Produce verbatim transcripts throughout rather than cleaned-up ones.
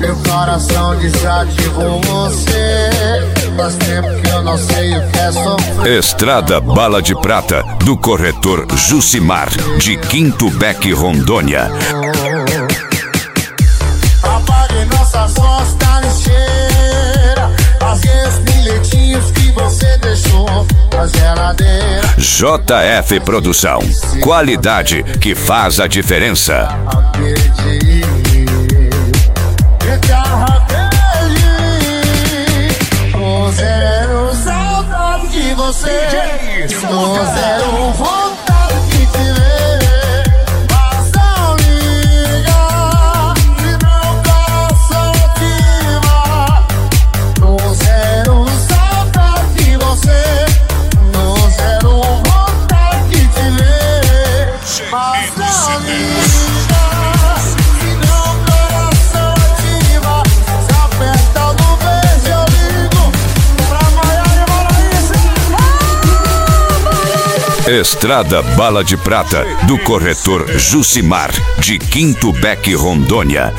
Meu coração desativou você. Faz tempo que eu não sei o que é sofrer. Estrada Bala de Prata, do corretor Jucimar, de Quinto Beck, Rondônia. Apague nossas fotos da lixeira. Rasguei os bilhetinhos que você deixou na geladeira. J F Produção, qualidade que faz a diferença. Tô zero saudade de você. Tô zero vontade de te ver. Mas não liga se meu coração ativa. Tô zero saudade de você. Tô zero vontade de te ver. Mas não liga. Estrada Bala de Prata, do corretor Jucimar, de Quinto Beck, Rondônia.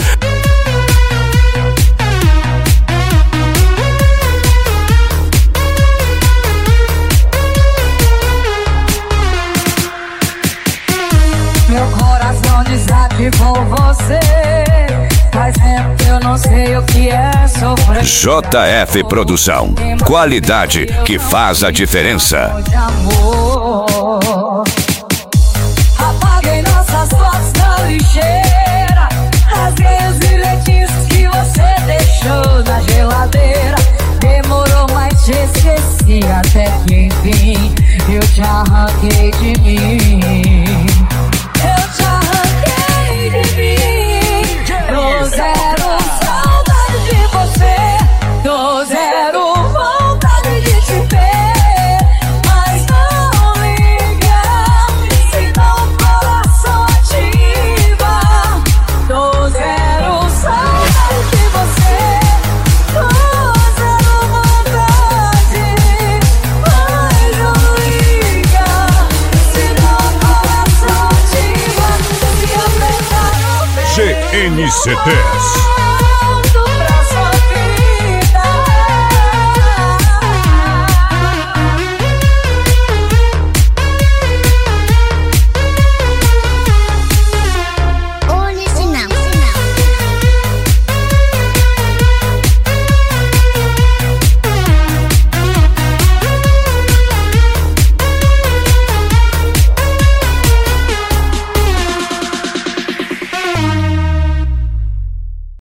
Meu coração desativou você. Faz tempo que eu não sei o que é sofrer. J F Produção, qualidade que faz a diferença. De amor. Apaguei nossas fotos na lixeira. Rasguei os bilhetinhos que você deixou na geladeira. Demorou, mas te esqueci até que enfim eu te arranquei de mim. Eu te arranquei de mim. Tô zero saudade de você. Tô zero vontade de te ver. Mas não liga se não o coração ativa. Tô zero saudade de você. Tô zero vontade. Mas não liga se não o coração ativa. Se apertar no G N C dez.